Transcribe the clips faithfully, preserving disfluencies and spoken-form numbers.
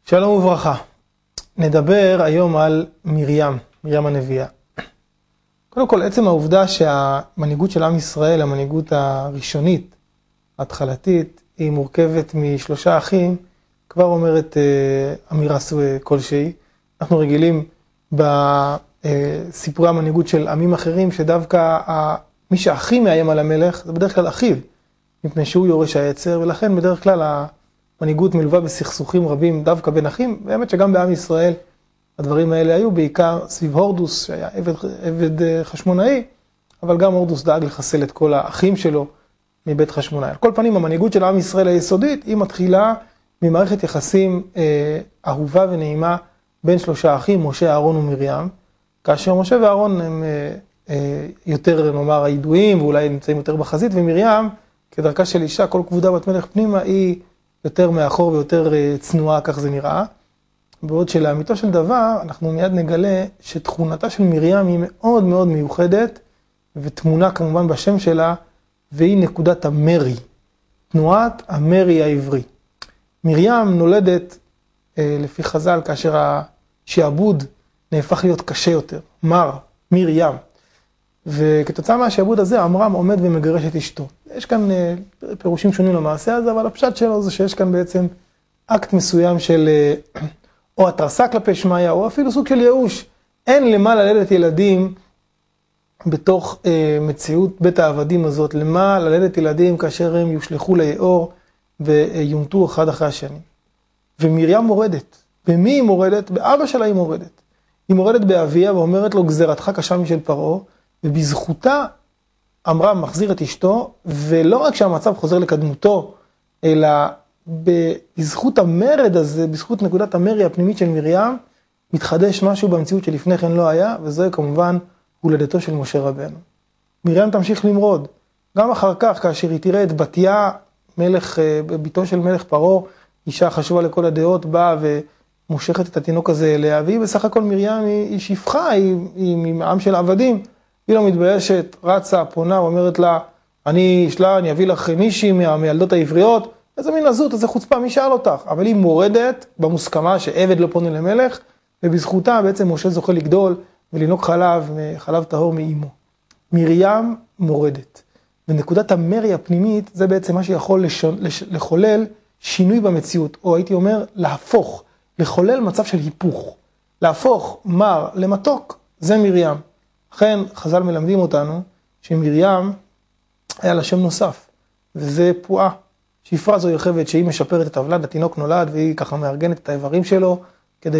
שלום וברכה. נדבר היום על מרים, מרים הנביאה. קודם כל, עצם העובדה שהמנהיגות של עם ישראל, המנהיגות הראשונית, ההתחלתית, היא מורכבת משלושה אחים, כבר אומרת אה, אמירה כלשהי. אנחנו רגילים בסיפורי המנהיגות של עמים אחרים, שדווקא מי שהכי מאיים על המלך, זה בדרך כלל אחיו, מפני שהוא יורש העצר, ולכן בדרך כלל המנהיגות מלווה בסכסוכים רבים דווקא בין אחים. באמת שגם בעם ישראל הדברים האלה היו בעיקר סביב הורדוס, שהיה עבד, עבד חשמונאי, אבל גם הורדוס דאג לחסל את כל האחים שלו מבית חשמונאי. על כל פנים, המנהיגות של עם ישראל היסודית, היא מתחילה ממערכת יחסים אה, אהובה ונעימה בין שלושה אחים, משה, אהרון ומרים, כאשר משה ואהרון הם אה, אה, יותר, נאמר, הידועים, ואולי נמצאים יותר בחזית, ומרים, כדרכה של אישה, כל כבודה בת מלך פנימה, היא יותר מאחור ויותר אה, צנועה, כך זה נראה. בעוד שלאמיתו של דבר, אנחנו מיד נגלה שתכונתה של מרים היא מאוד מאוד מיוחדת, ותמונה כמובן בשם שלה, והיא נקודת המרי, תנועת המרי העברי. מרים נולדת, אה, לפי חז"ל, כאשר השעבוד נהפך להיות קשה יותר, מר, מרים. וכתוצאה מהשעבוד הזה, עמרם עומד ומגרש את אשתו. יש כאן אה, פירושים שונים למעשה הזה, אבל הפשט שלו זה שיש כאן בעצם אקט מסוים של אה, או התרסה כלפי שמעיה, או אפילו סוג של ייאוש. אין למה ללדת ילדים בתוך אה, מציאות בית העבדים הזאת, למה ללדת ילדים כאשר הם יושלחו ליאור ויומתו אחד אחרי השני. ומרים מורדת. במי היא מורדת? באבא שלה היא מורדת. היא מורדת באביה ואומרת לו, גזירתך קשה משל פרעה, ובזכותה עמרם מחזיר את אשתו, ולא רק שהמצב חוזר לקדמותו, אלא בזכות המרד הזה, בזכות נקודת המרי הפנימית של מרים, מתחדש משהו במציאות שלפני כן לא היה, וזה כמובן הולדתו של משה רבנו. מרים תמשיך למרוד, גם אחר כך, כאשר היא תראה את בתיה, מלך, ביתו של מלך פרעה, אישה חשובה לכל הדעות, באה ומושכת את התינוק הזה אליה, והיא בסך הכל מרים היא, היא שפחה, היא, היא מעם של עבדים, היא לא מתביישת, רצה, פונה, ואומרת לה, אני אשלה, אני אביא לך מישהי מהילדות העבריות, איזה מין עזות, איזה חוצפה, מי שאל אותך? אבל היא מורדת במוסכמה שעבד לא פונה למלך, ובזכותה בעצם משה זוכה לגדול ולנוק חלב, חלב טהור מאימו. מרים מורדת. ונקודת המרי הפנימית, זה בעצם מה שיכול לשון, לש, לחולל שינוי במציאות, או הייתי אומר, להפוך, לחולל מצב של היפוך. להפוך מר למתוק, זה מרים. לכן חז"ל מלמדים אותנו שמרים היה לה שם נוסף, וזה פועה. שפרה זו יוכבת שהיא משפרת את הוולד, התינוק נולד, והיא ככה מארגנת את האיברים שלו, כדי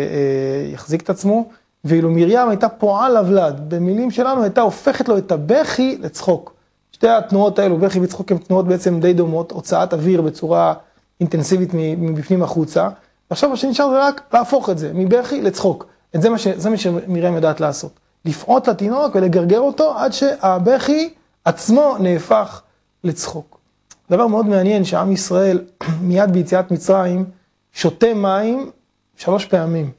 שיחזיק את עצמו, ואילו מרים הייתה פועה לוולד, במילים שלנו הייתה הופכת לו את הבכי לצחוק. שתי התנועות האלו, בכי וצחוק, הן תנועות בעצם די דומות, הוצאת אוויר בצורה אינטנסיבית מבפנים החוצה, ועכשיו מה שנשאר זה רק להפוך את זה, מבכי לצחוק. את זה מה, ש... זה מה שמרים יודעת לעשות. לפעוט לתינוק ולגרגר אותו, עד שהבכי עצמו נהפך לצחוק. דבר מאוד מעניין שעם ישראל מיד ביציאת מצרים שותה מים שלוש פעמים.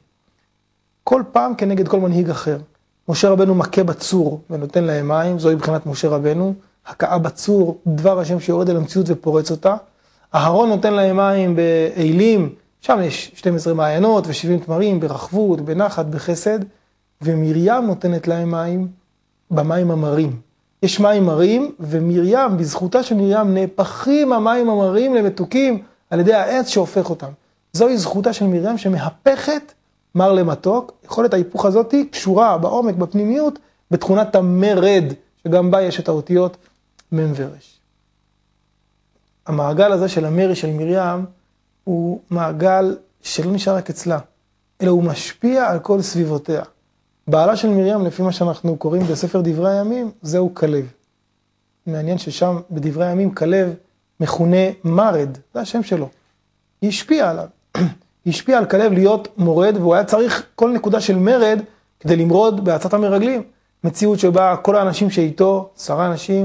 כל פעם כנגד כל מנהיג אחר. משה רבנו מכה בצור ונותן להם מים, זוהי מבחינת משה רבנו. הכאה בצור, דבר השם שיורד אל המציאות ופורץ אותה. אהרון נותן להם מים באילים, שם יש שתים עשרה מעיינות ו-שבעים תמרים, ברחבות, בנחת, בחסד. ומרים נותנת להם מים במים המרים. יש מים מרים, ומרים, בזכותה של מרים, נהפכים המים המרים למתוקים על ידי העץ שהופך אותם. זוהי זכותה של מרים שמהפכת מר למתוק. יכולת ההיפוך הזאת קשורה בעומק, בפנימיות, בתכונת המרד, שגם בה יש את האותיות מם ורש. המעגל הזה של המרי של מרים, הוא מעגל שלא נשאר רק אצלה, אלא הוא משפיע על כל סביבותיה. בעלה של מרים, לפי מה שאנחנו קוראים בספר דברי הימים, זהו כלב. מעניין ששם בדברי הימים כלב מכונה מרד, זה השם שלו. היא השפיעה עליו. היא השפיעה על כלב להיות מורד, והוא היה צריך כל נקודה של מרד כדי למרוד בעצת המרגלים. מציאות שבה כל האנשים שאיתו, עשרה אנשים,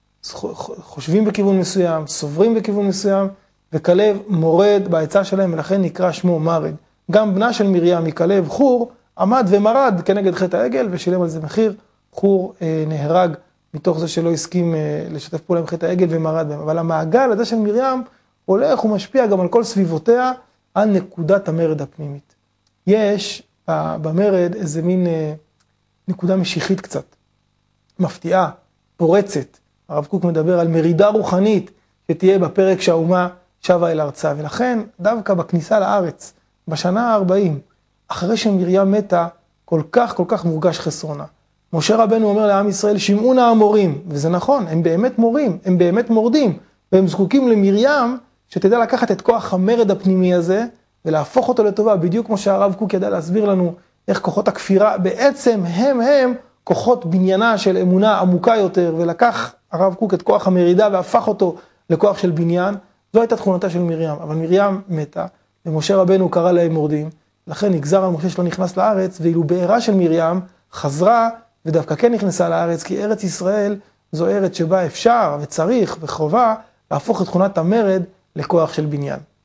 חושבים בכיוון מסוים, סוברים בכיוון מסוים, וכלב מורד בעצה שלהם, ולכן נקרא שמו מרד. גם בנה של מרים מכלב, חור, עמד ומרד כנגד חטא העגל ושילם על זה מחיר. חור אה, נהרג מתוך זה שלא הסכים אה, לשתף פעולה עם חטא העגל ומרד בהם. אבל המעגל הזה של מרים הולך ומשפיע גם על כל סביבותיה, על נקודת המרד הפנימית. יש במרד איזה מין נקודה משיחית קצת, מפתיעה, פורצת. הרב קוק מדבר על מרידה רוחנית שתהיה בפרק שהאומה שבה אל ארצה. ולכן דווקא בכניסה לארץ, בשנה ה-ארבעים, אחרי שמרים מתה, כל כך כל כך מורגש חסרונה. משה רבנו אומר לעם ישראל, שמעו נא המורים, וזה נכון, הם באמת מורים, הם באמת מורדים, והם זקוקים למרים שתדע לקחת את כוח המרד הפנימי הזה, ולהפוך אותו לטובה, בדיוק כמו שהרב קוק ידע להסביר לנו, איך כוחות הכפירה, בעצם הם הם כוחות בניינה של אמונה עמוקה יותר, ולקח הרב קוק את כוח המרידה והפך אותו לכוח של בניין. זו הייתה תכונתה של מרים, אבל מרים מתה, ומשה רבנו קרא להם מורדים, לכן נגזר על משה שלא נכנס לארץ, ואילו בעירה של מרים חזרה ודווקא כן נכנסה לארץ, כי ארץ ישראל זו ארץ שבה אפשר וצריך וחובה להפוך את תכונת המרד לכוח של בניין.